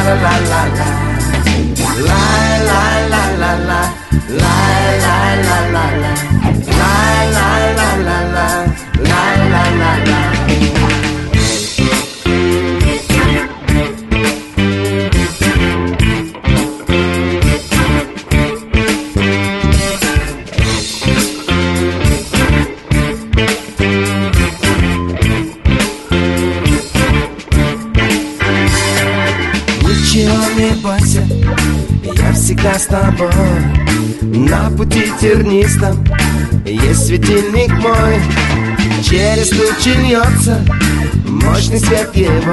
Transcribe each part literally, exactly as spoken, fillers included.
Не бойся, я всегда с тобой. На пути тернистом есть светильник мой. Через тучи льется мощный свет его.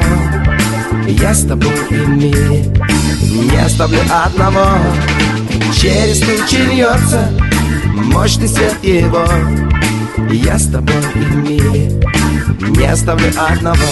Я с тобой и в мире не оставлю одного. Через тучи льется мощный свет его. Я с тобой и в мире не оставлю одного.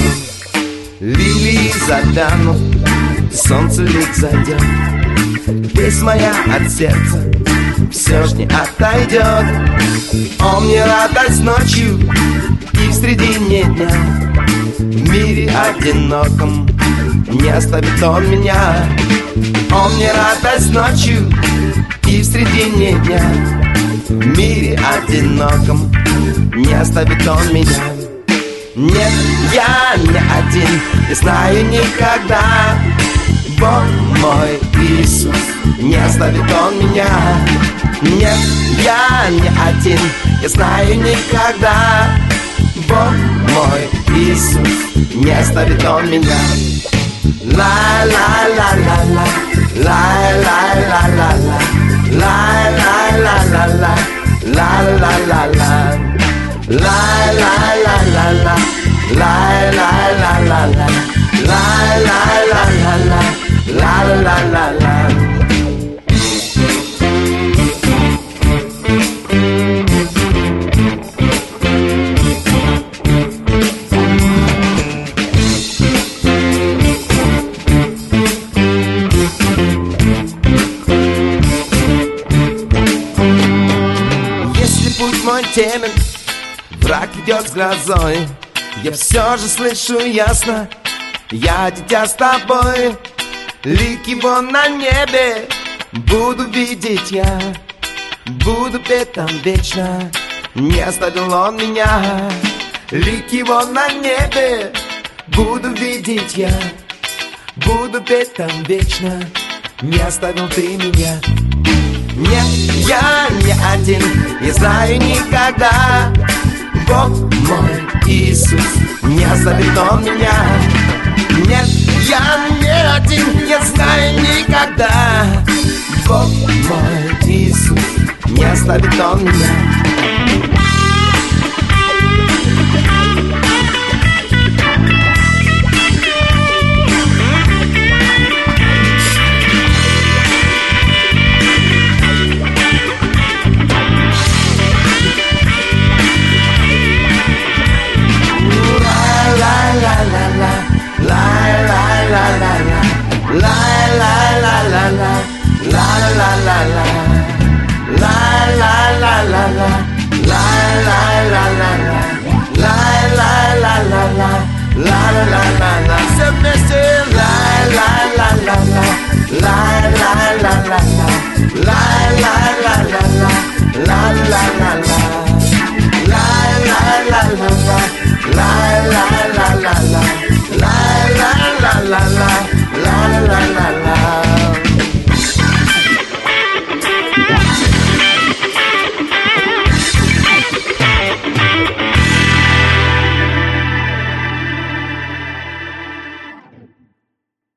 Лилии завянут, солнце лик зайдет, песнь моя от сердца все ж не отойдет. Он мне радость ночью и в средине дня. В мире одиноком не оставит он меня. Он мне радость ночью и в средине дня. В мире одиноком не оставит он меня. Нет, я не один, и знаю никогда. Бог мой Иисус, не оставит он меня. Нет, я не один, и знаю никогда. Бог мой Иисус, не оставит он меня. Ла-ла-ла-ла-ла, ла-ла-ла-ла-ла, ла-ла-ла-ла-ла, ла-ла-ла-ла, ла-ла-ла-ла-ла, ла-ла-ла-ла-ла, ла-ла-ла-ла-ла, ла-ла-ла-ла. Если путь мой темен, враг идет с грозой, я все же слышу ясно: я дитя с тобой. Лик его на небе буду видеть я, буду петь там вечно, не оставил он меня. Лик его на небе буду видеть я, буду петь там вечно, не оставил ты меня. Нет, я не один, не знаю никогда. Бог мой Иисус, не оставит он меня. Нет, я не один, не знаю никогда. Бог мой Иисус, не оставит он меня. La la la la